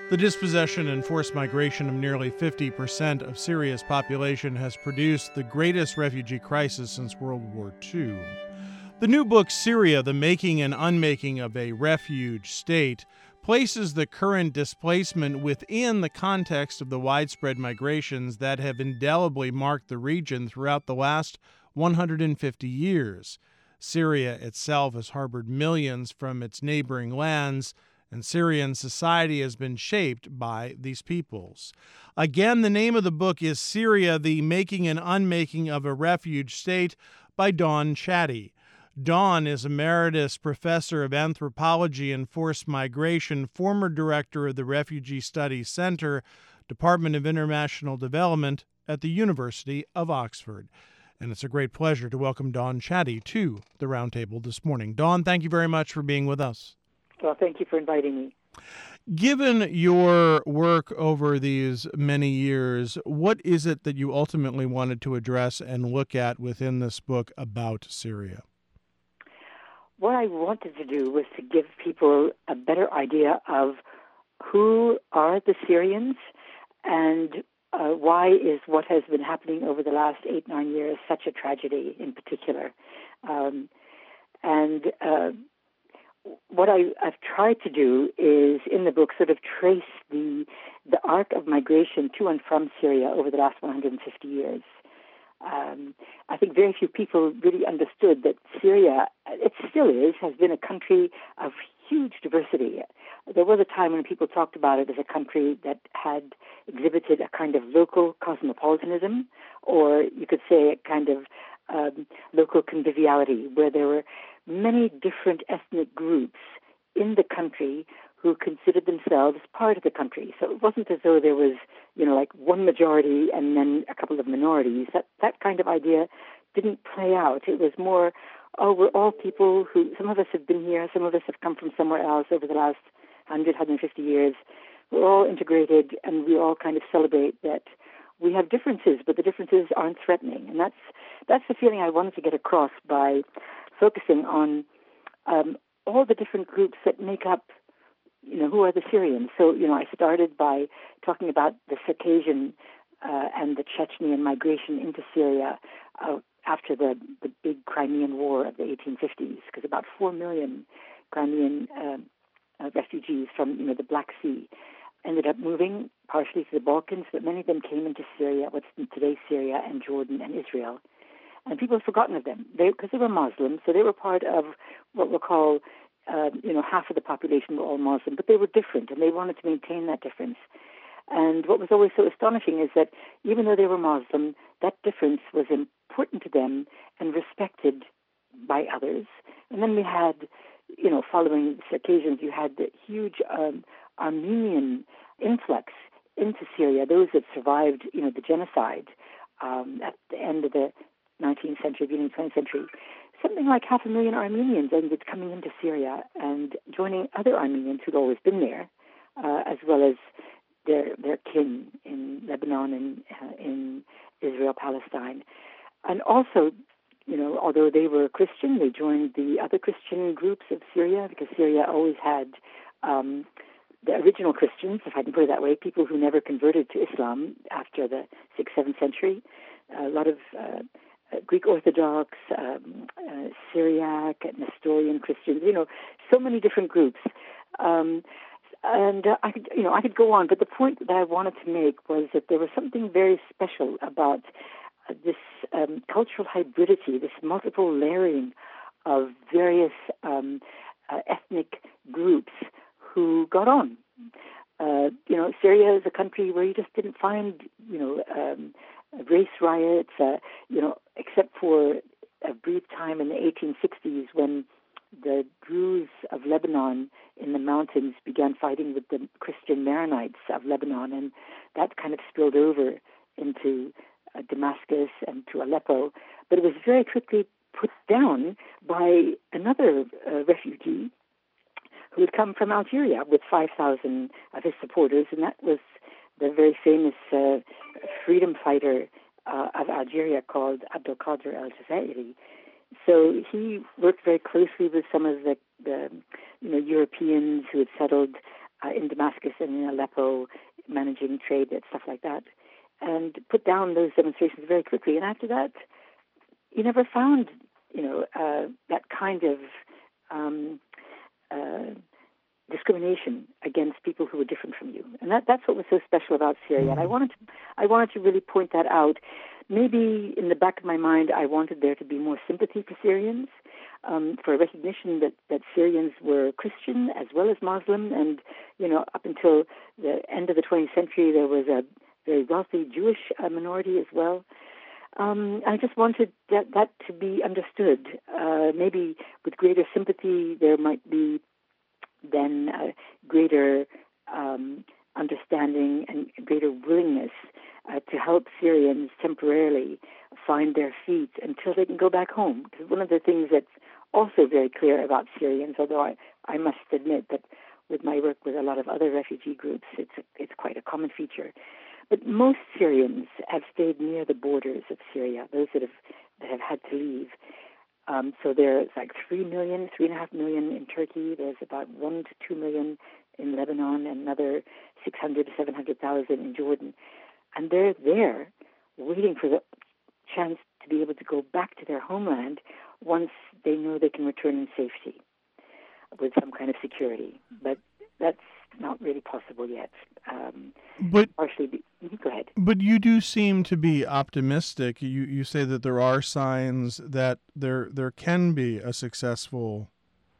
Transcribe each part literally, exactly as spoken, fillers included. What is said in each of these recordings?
The dispossession and forced migration of nearly fifty percent of Syria's population has produced the greatest refugee crisis since World War Two. The new book, Syria, The Making and Unmaking of a Refuge State, places the current displacement within the context of the widespread migrations that have indelibly marked the region throughout the last one hundred fifty years. Syria itself has harbored millions from its neighboring lands, and Syrian society has been shaped by these peoples. Again, the name of the book is Syria, The Making and Unmaking of a Refuge State by Dawn Chaddy. Dawn is Emeritus Professor of Anthropology and Forced Migration, former Director of the Refugee Studies Center, Department of International Development at the University of Oxford. And it's a great pleasure to welcome Dawn Chaddy to the Roundtable this morning. Dawn, thank you very much for being with us. Well, thank you for inviting me. Given your work over these many years, what is it that you ultimately wanted to address and look at within this book about Syria? What I wanted to do was to give people a better idea of who are the Syrians and uh, why is what has been happening over the last eight, nine years such a tragedy in particular. Um, and uh, what I, I've tried to do is, in the book, sort of trace the the arc of migration to and from Syria over the last one hundred fifty years. Um, I think very few people really understood that Syria, it still is, has been a country of huge diversity. There was a time when people talked about it as a country that had exhibited a kind of local cosmopolitanism, or you could say a kind of um, local conviviality, where there were many different ethnic groups in the country who considered themselves part of the country. So it wasn't as though there was, you know, like one majority and then a couple of minorities. That that kind of idea didn't play out. It was more, oh, we're all people who, some of us have been here, some of us have come from somewhere else over the last one hundred, one hundred fifty years. We're all integrated and we all kind of celebrate that we have differences, but the differences aren't threatening. And that's that's the feeling I wanted to get across by focusing on um, all the different groups that make up, you know, who are the Syrians. So, you know, I started by talking about the Circassian uh, and the Chechenian migration into Syria uh, after the, the big Crimean War of the eighteen fifties, because about four million Crimean uh, uh, refugees from, you know, the Black Sea ended up moving partially to the Balkans, but many of them came into Syria, what's today's Syria and Jordan and Israel. And people have forgotten of them because they, they were Muslims, so they were part of what we'll call, uh, you know, half of the population were all Muslim, but they were different, and they wanted to maintain that difference. And what was always so astonishing is that even though they were Muslim, that difference was important to them and respected by others. And then we had, you know, following the Circassians, you had the huge um, Armenian influx into Syria, those that survived, you know, the genocide um, at the end of the nineteenth century, beginning of the twentieth century. Something like half a million Armenians ended coming into Syria and joining other Armenians who'd always been there, uh, as well as their their kin in Lebanon and uh, in Israel, Palestine. And also, you know, although they were Christian, they joined the other Christian groups of Syria, because Syria always had um, the original Christians, if I can put it that way, people who never converted to Islam after the sixth, seventh century. A lot of uh, Uh, Greek Orthodox, um, uh, Syriac, Nestorian Christians, you know, so many different groups. Um, and uh, I could, you know, I could go on, but the point that I wanted to make was that there was something very special about uh, this um, cultural hybridity, this multiple layering of various um, uh, ethnic groups who got on. Uh, you know, Syria is a country where you just didn't find, you know, um, race riots, uh, you know, except for a brief time in the eighteen sixties when the Druze of Lebanon in the mountains began fighting with the Christian Maronites of Lebanon, and that kind of spilled over into uh, Damascus and to Aleppo. But it was very quickly put down by another uh, refugee who had come from Algeria with five thousand of his supporters, and that was the very famous uh, freedom fighter uh, of Algeria called Abdelkader El-Jazairi. So he worked very closely with some of the, the you know, Europeans who had settled uh, in Damascus and in Aleppo, managing trade and stuff like that, and put down those demonstrations very quickly. And after that, you never found, you know, uh, that kind of um, uh, discrimination against people who were different from you. And that, that's what was so special about Syria. And I wanted to, I wanted to really point that out. Maybe in the back of my mind, I wanted there to be more sympathy for Syrians, um, for a recognition that, that Syrians were Christian as well as Muslim. And, you know, up until the end of the twentieth century, there was a very wealthy Jewish uh, minority as well. Um, I just wanted that, that to be understood. Uh, maybe with greater sympathy, there might be then uh, greater um, understanding and greater willingness uh, to help Syrians temporarily find their feet until they can go back home. Because one of the things that's also very clear about Syrians, although I, I must admit that with my work with a lot of other refugee groups, it's a, it's quite a common feature. But most Syrians have stayed near the borders of Syria, those that have that have had to leave. Um, so there's like three million, three and a half million in Turkey. There's about one to two million in Lebanon, and another six hundred to seven hundred thousand in Jordan. And they're there, waiting for the chance to be able to go back to their homeland once they know they can return in safety with some kind of security. But that's not really possible yet. Um, but partially, be, go ahead. But you do seem to be optimistic. You you say that there are signs that there there can be a successful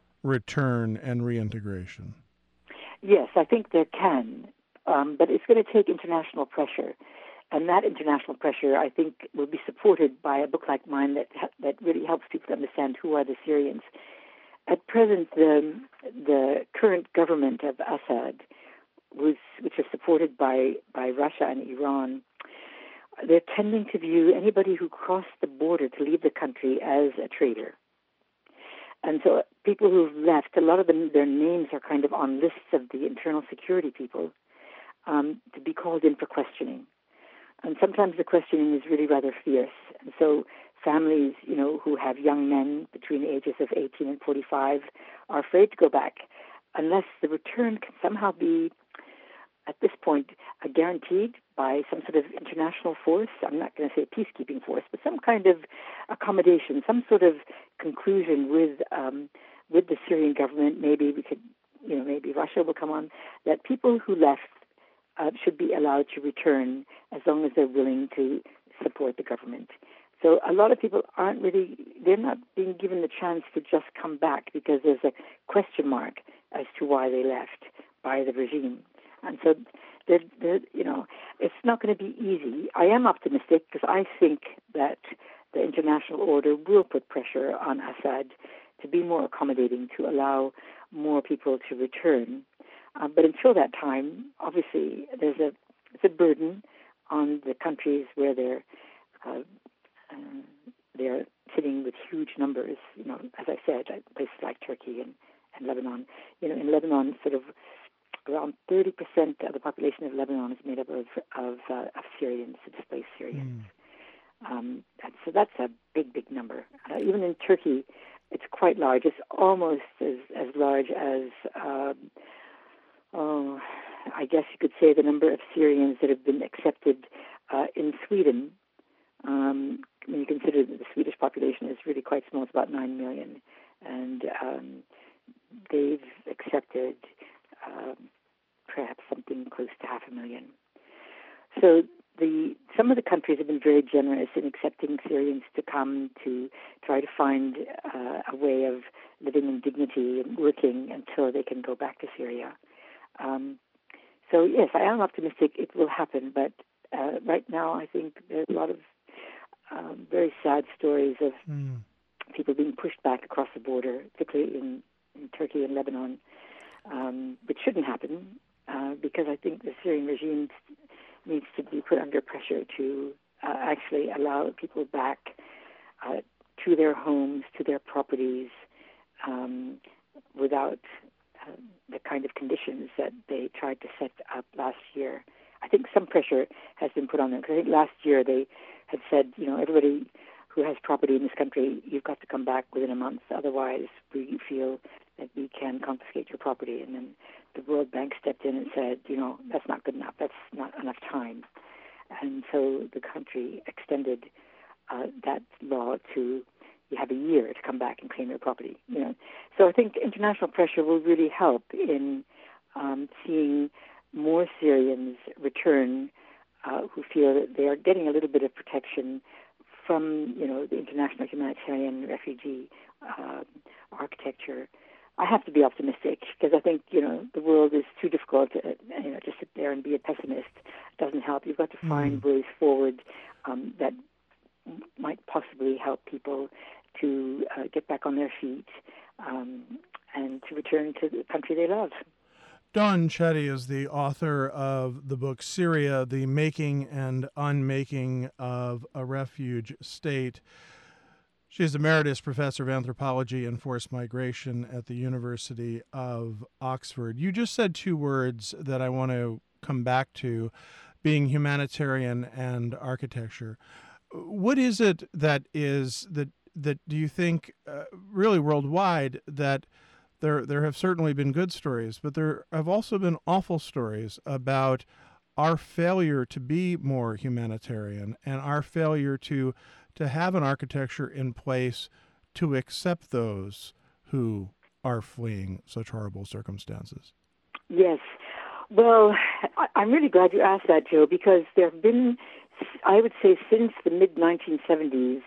return and reintegration. Yes, I think there can, um, but it's going to take international pressure, and that international pressure, I think, will be supported by a book like mine that that really helps people to understand who are the Syrians. At present, the the current government of Assad, was, which is supported by, by Russia and Iran, they're tending to view anybody who crossed the border to leave the country as a traitor. And so people who've left, a lot of them, their names are kind of on lists of the internal security people um, to be called in for questioning. And sometimes the questioning is really rather fierce. And so families, you know, who have young men between the ages of eighteen and forty-five are afraid to go back unless the return can somehow be, at this point, uh, guaranteed by some sort of international force. I'm not going to say peacekeeping force, but some kind of accommodation, some sort of conclusion with um, with the Syrian government. Maybe we could, you know, maybe Russia will come on, that people who left uh, should be allowed to return as long as they're willing to support the government. So a lot of people aren't really, they're not being given the chance to just come back because there's a question mark as to why they left by the regime. And so, they're, they're, you know, it's not going to be easy. I am optimistic because I think that the international order will put pressure on Assad to be more accommodating, to allow more people to return. Uh, but until that time, obviously, there's a it's a burden on the countries where they're uh, uh, they're sitting with huge numbers. You know, as I said, places like Turkey and, and Lebanon. You know, in Lebanon, sort of around thirty percent of the population of Lebanon is made up of of, uh, of Syrians, displaced Syrians. Mm. Um, and so that's a big, big number. Uh, even in Turkey, it's quite large. It's almost as, as large as, um, oh, I guess you could say, the number of Syrians that have been accepted uh, in Sweden. Um, when you consider that the Swedish population is really quite small, it's about nine million. And um, they've accepted um, perhaps something close to half a million. So the some of the countries have been very generous in accepting Syrians to come to try to find uh, a way of living in dignity and working until they can go back to Syria. Um, so yes, I am optimistic it will happen, but uh, right now I think there's a lot of um, very sad stories of mm. people being pushed back across the border, particularly in, in Turkey and Lebanon, um, which shouldn't happen uh, because I think the Syrian regime needs to be put under pressure to uh, actually allow people back uh, to their homes, to their properties, um, without uh, the kind of conditions that they tried to set up last year. I think some pressure has been put on them, because I think last year they had said, you know, everybody who has property in this country, you've got to come back within a month, otherwise we feel that we can confiscate your property. And then the World Bank stepped in and said, you know, that's not good enough. That's not enough time. And so the country extended uh, that law to you have a year to come back and claim your property. You know, so I think international pressure will really help in um, seeing more Syrians return uh, who feel that they are getting a little bit of protection from, you know, the international humanitarian refugee uh, architecture. I have to be optimistic because I think, you know, the world is too difficult to, you know, to sit there and be a pessimist. It doesn't help. You've got to find mm. ways forward um, that might possibly help people to uh, get back on their feet um, and to return to the country they love. Dawn Chetty is the author of the book Syria, The Making and Unmaking of a Refuge State. She is Emeritus Professor of Anthropology and Forced Migration at the University of Oxford. You just said two words that I want to come back to, being humanitarian and architecture. What is it that is, that, that do you think, uh, really worldwide, that There there have certainly been good stories, but there have also been awful stories about our failure to be more humanitarian and our failure to to have an architecture in place to accept those who are fleeing such horrible circumstances. Yes. Well, I'm really glad you asked that, Joe, because there have been, I would say, since the mid nineteen seventies,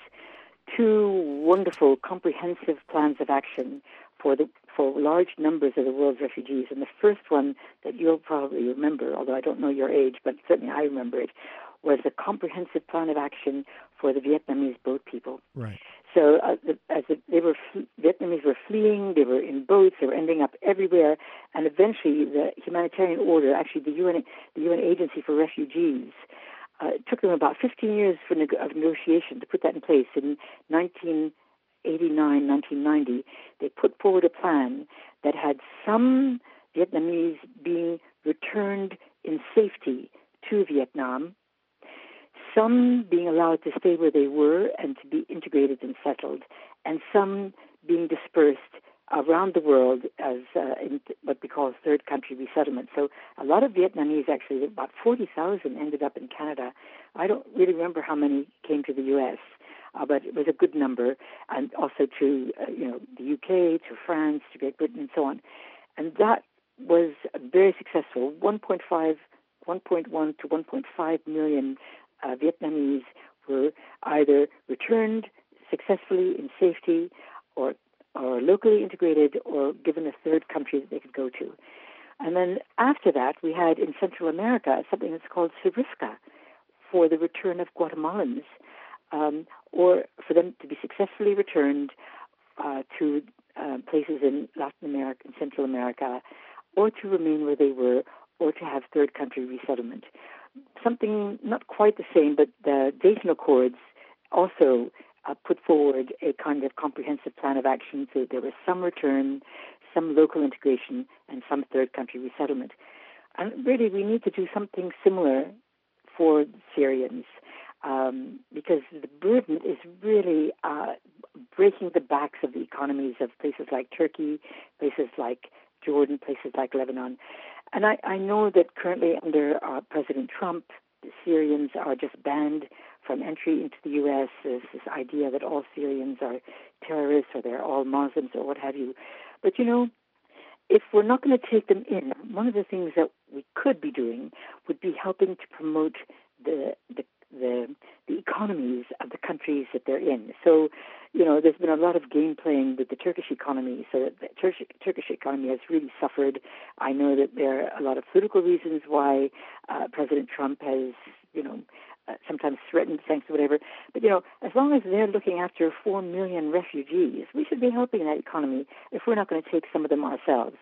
two wonderful, comprehensive plans of action for the for large numbers of the world's refugees. And the first one that you'll probably remember, although I don't know your age, but certainly I remember it, was the comprehensive plan of action for the Vietnamese boat people. Right. So uh, the, as the, they were, Vietnamese were fleeing, they were in boats, they were ending up everywhere, and eventually the humanitarian order, actually the U N, the U N Agency for Refugees, uh, it took them about fifteen years for neg- of negotiation to put that in place. In nineteen eighty-nine, nineteen ninety, they put forward a plan that had some Vietnamese being returned in safety to Vietnam, some being allowed to stay where they were and to be integrated and settled, and some being dispersed around the world as uh, in what we call third country resettlement. So a lot of Vietnamese, actually, about forty thousand ended up in Canada. I don't really remember how many came to the U S, Uh, but it was a good number, and also to uh, you know the U K, to France, to Great Britain, and so on. And that was very successful. one point five, one point one to one point five million uh, Vietnamese were either returned successfully in safety, or or locally integrated, or given a third country that they could go to. And then after that, we had in Central America something that's called SIRISCA, for the return of Guatemalans. Um, or for them to be successfully returned uh, to uh, places in Latin America and Central America, or to remain where they were, or to have third country resettlement. Something not quite the same, but the Dayton Accords also uh, put forward a kind of comprehensive plan of action, so there was some return, some local integration, and some third country resettlement. And really, we need to do something similar for Syrians. Um, because the burden is really uh, breaking the backs of the economies of places like Turkey, places like Jordan, places like Lebanon. And I, I know that currently under uh, President Trump, the Syrians are just banned from entry into the U S. There's this idea that all Syrians are terrorists or they're all Muslims or what have you. But, you know, if we're not going to take them in, one of the things that we could be doing would be helping to promote the the the the economies of the countries that they're in. So, you know, there's been a lot of game playing with the Turkish economy. So the Turkish, Turkish economy has really suffered. I know that there are a lot of political reasons why uh, President Trump has, you know, uh, sometimes threatened sanctions or whatever. But, you know, as long as they're looking after four million refugees, we should be helping that economy if we're not going to take some of them ourselves.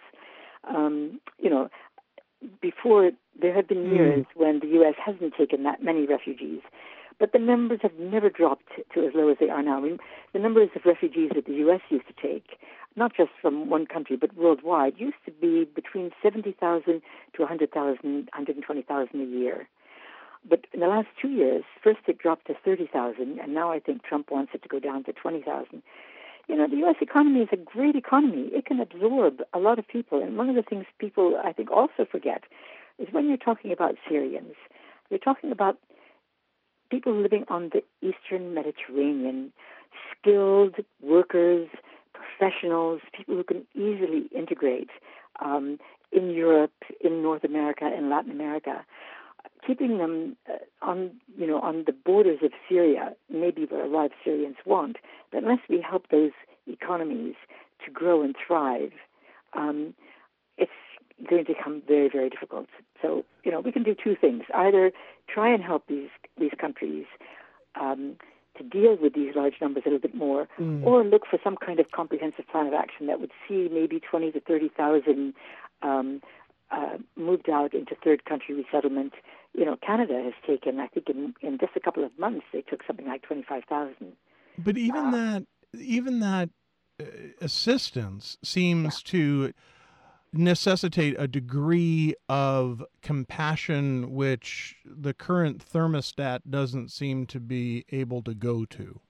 Um, you know, before, there have been years mm. when the U S hasn't taken that many refugees, but the numbers have never dropped to as low as they are now. I mean, the numbers of refugees that the U S used to take, not just from one country, but worldwide, used to be between seventy thousand to one hundred thousand, one hundred twenty thousand a year. But in the last two years, first it dropped to thirty thousand, and now I think Trump wants it to go down to twenty thousand. you know, the U S economy is a great economy. It can absorb a lot of people. And one of the things people, I think, also forget is when you're talking about Syrians, you're talking about people living on the Eastern Mediterranean, skilled workers, professionals, people who can easily integrate um, in Europe, in North America, in Latin America. Keeping them uh, on, you know, on the borders of Syria, maybe what a lot of Syrians want, but unless we help those economies to grow and thrive, um, it's going to become very, very difficult. So, you know, we can do two things: either try and help these these countries um, to deal with these large numbers a little bit more, mm. or look for some kind of comprehensive plan of action that would see maybe twenty to thirty thousand um, uh, moved out into third country resettlement. You know, Canada has taken, I think, in, in just a couple of months, they took something like twenty-five thousand. But even uh, that, even that uh, assistance seems yeah. to necessitate a degree of compassion which the current thermostat doesn't seem to be able to go to.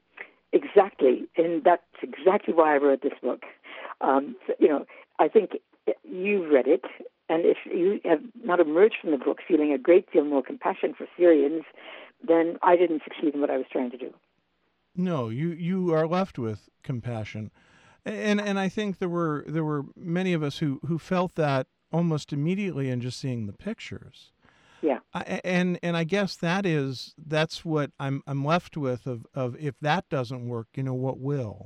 Exactly, and that's exactly why I wrote this book. Um, so, you know, I think you've read it. And if you have not emerged from the book feeling a great deal more compassion for Syrians, then I didn't succeed in what I was trying to do. No, you, you are left with compassion. And and I think there were there were many of us who, who felt that almost immediately in just seeing the pictures. Yeah. I, and and I guess that is that's what I'm I'm left with of, of if that doesn't work, you know, what will?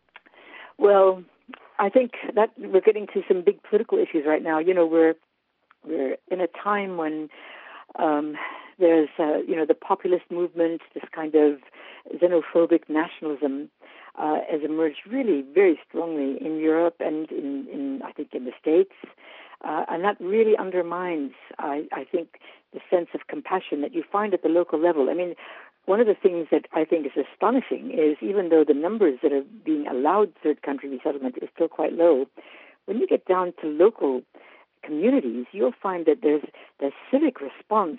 Well, I think that we're getting to some big political issues right now. You know, we're we're in a time when um, there's, uh, you know, the populist movement, this kind of xenophobic nationalism uh, has emerged really very strongly in Europe and in, in I think, in the States. Uh, and that really undermines, I, I think, the sense of compassion that you find at the local level. I mean, one of the things that I think is astonishing is even though the numbers that are being allowed third country resettlement is still quite low, when you get down to local communities, you'll find that there's the civic response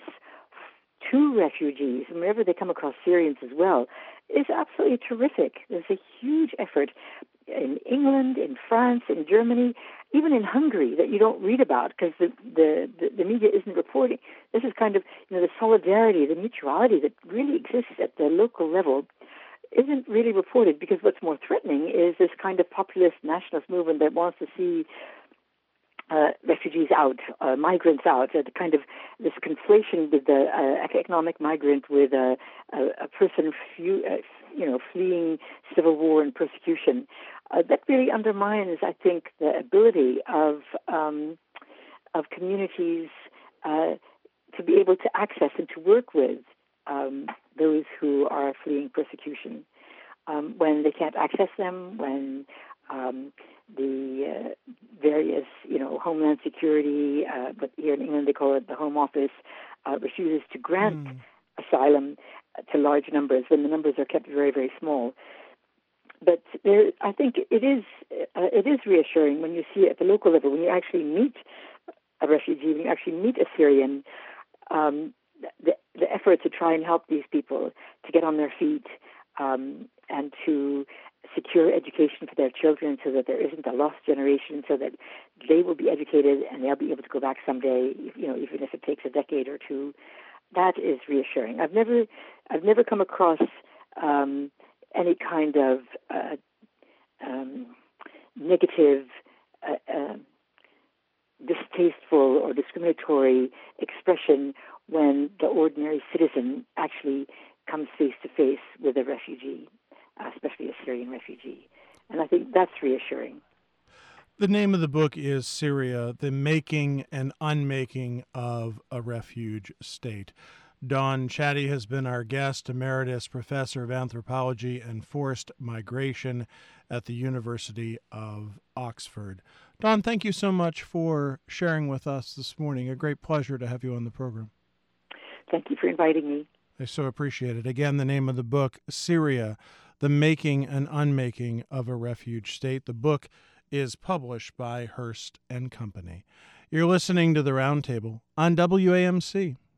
to refugees, whenever they come across Syrians as well, is absolutely terrific. There's a huge effort in England, in France, in Germany, even in Hungary that you don't read about because the, the, the, the media isn't reporting. This is kind of, you know, the solidarity, the mutuality that really exists at the local level isn't really reported because what's more threatening is this kind of populist nationalist movement that wants to see uh, refugees out, uh, migrants out, uh, the kind of this conflation with the uh, economic migrant with a, a, a person, few, uh, you know, fleeing civil war and persecution. Uh, that really undermines, I think, the ability of um, of communities uh, to be able to access and to work with um, those who are fleeing persecution. Um, when they can't access them, when um, the uh, various, you know, Homeland Security, uh, but here in England they call it the Home Office, uh, refuses to grant mm. asylum to large numbers when the numbers are kept very, very small. But there, I think it is uh, it is reassuring when you see at the local level, when you actually meet a refugee, when you actually meet a Syrian, um, the, the effort to try and help these people to get on their feet um, and to secure education for their children so that there isn't a lost generation, so that they will be educated and they'll be able to go back someday, you know, even if it takes a decade or two. That is reassuring. I've never, I've never come across um, any kind of uh, um, negative, uh, uh, distasteful or discriminatory expression when the ordinary citizen actually comes face to face with a refugee, uh, especially a Syrian refugee. And I think that's reassuring. The name of the book is Syria, The Making and Unmaking of a Refuge State. Dawn Chaddy has been our guest, Emeritus Professor of Anthropology and Forced Migration at the University of Oxford. Dawn, thank you so much for sharing with us this morning. A great pleasure to have you on the program. Thank you for inviting me. I so appreciate it. Again, the name of the book, Syria, The Making and Unmaking of a Refuge State. The book is published by Hearst and Company. You're listening to The Roundtable on W A M C.